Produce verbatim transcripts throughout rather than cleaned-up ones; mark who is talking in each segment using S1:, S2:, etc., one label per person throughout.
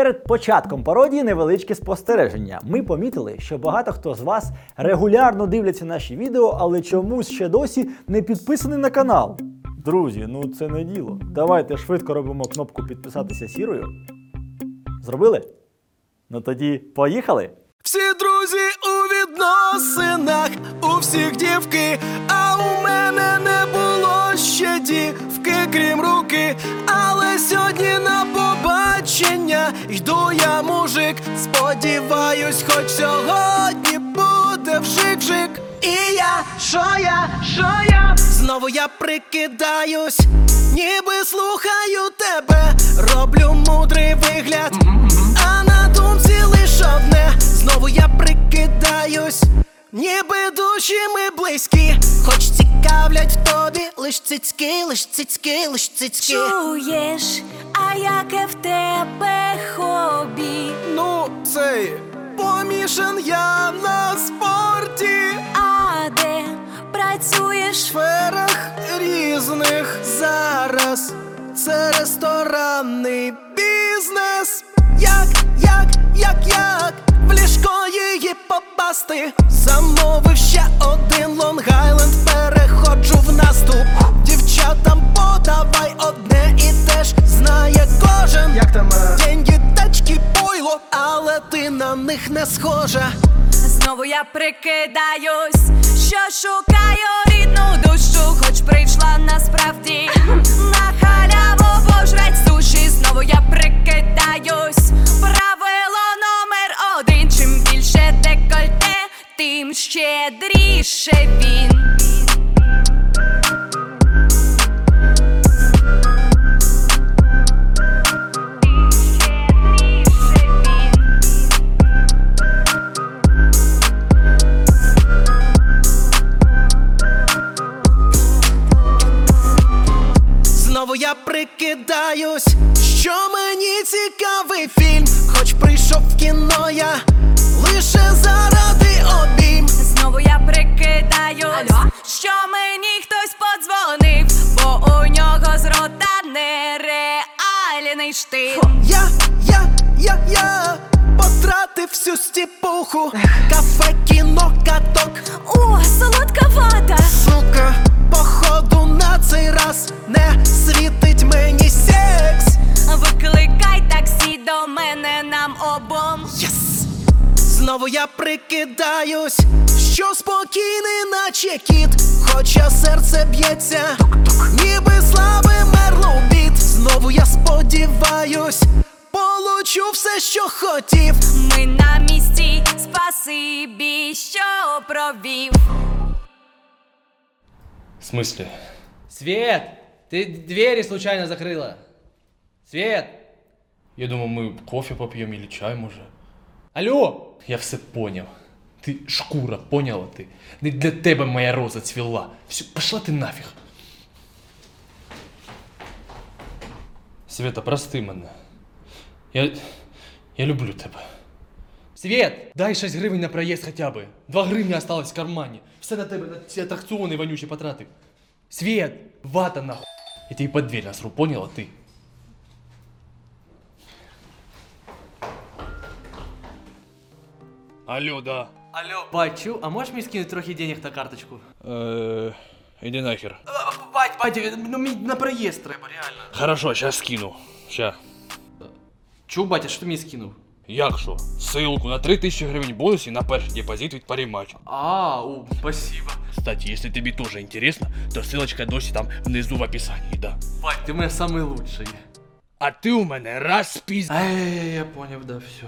S1: Перед початком пародії невеличке спостереження. Ми помітили, що багато хто з вас регулярно дивляться наші відео, але чомусь ще досі не підписаний на канал. Друзі, ну це не діло. Давайте швидко робимо кнопку підписатися сірою. Зробили? Ну тоді поїхали!
S2: Всі друзі у відносинах, у всіх дівки, а у мене не було ще дівки, крім руки. Але сьогодні на побачення йду я, мужик. Сподіваюсь, хоч сьогодні буде вжик-вжик. І я, що я, що я? Знову я прикидаюсь, ніби слухаю тебе, роблю мудрий вигляд, а на думці лиш одне. Знову я прикидаюсь, ніби душі ми близькі, хоч цікавлять в тобі лиш цицьки, лиш цицьки, лиш цицьки.
S3: Чуєш, а яке в тебе хобі?
S2: Ну, цей, помішан я на спорті,
S3: А де працюєш?
S2: в сферах різних. Зараз це ресторанний бізнес. Як, як, як, як в ліжко її попасти? Замовив ще один Лонг-Айленд, переходжу в наступ. Дівчатам подавай одне і теж знає кожен. Як там? Деньги, тачки, пойло, але ти на них не схожа.
S3: Знову я прикидаюсь, що шукаю рідну душу, хоч прийшла насправді на халяву пожрать суші. Знову я прикидаюсь, правило номер один: чим більше декольте, тим щедріше він.
S2: Знову я прикидаюсь, що мені цікавий фільм, хоч прийшов в кіно я лише заради обійм.
S3: Знову я прикидаюсь, Алло? що мені хтось подзвонив, бо у нього з рота нереальний штиль.
S2: Я, я, я, я потратив всю стіпуху, кафе, кіно, каток.
S3: О, солодка вата!
S2: Сука, походу на цей раз не світить мені секс.
S3: Викликай таксі до мене нам обом.
S2: Єс! Знову я прикидаюсь, що спокійний, наче кіт, хоча серце б'ється, ніби слабий мерлоубіт. Знову я сподіваюсь, получу все, що хотів.
S3: Ми на місці, спасибі, що провів.
S4: В смысле?
S5: Свет! Ты двери случайно закрыла? Свет!
S4: Я думал, мы кофе попьем или чай, може.
S5: Алло!
S4: Я все понял. Ти шкура, поняла ти? Не для тебе моя роза цвіла. Все, пошла ти нафіг. Света, прости мене. Я... Я люблю тебе.
S5: Свет! Дай шесть гривень на проезд хотя бы. Два гривні осталось в кармані. Все на тебе, на ці атракціони вонючі потратив. Свет! Вата нахуй.
S4: Я тебе под дверь насру, поняла ти? Алло, да.
S5: Алло, бать, а можеш мені скинути трохи денег на карточку?
S4: Э, иди нахер.
S5: Бать, бать, ну мені на проїзд треба, реально.
S4: Хорошо, сейчас скину. Ща.
S5: Чу, батя, що ти мені скинув?
S4: Як що? Ссылку на три тисячі гривень бонусів на перший депозит від паріматчу.
S5: А, у, спасибо.
S4: Кстати, если тебе тоже интересно, то ссылочка досі там внизу в описании, да.
S5: Бать, ти мене самий лучший.
S4: А ти у мене розпіз...
S5: Ай, я понял, да, все.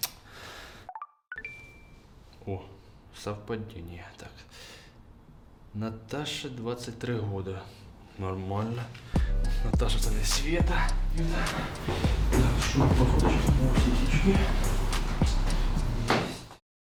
S4: О, совпадение. Так. Наташа, двадцать три года. Нормально. Наташа, это не Света. Так, что, походу, сейчас на сисечки.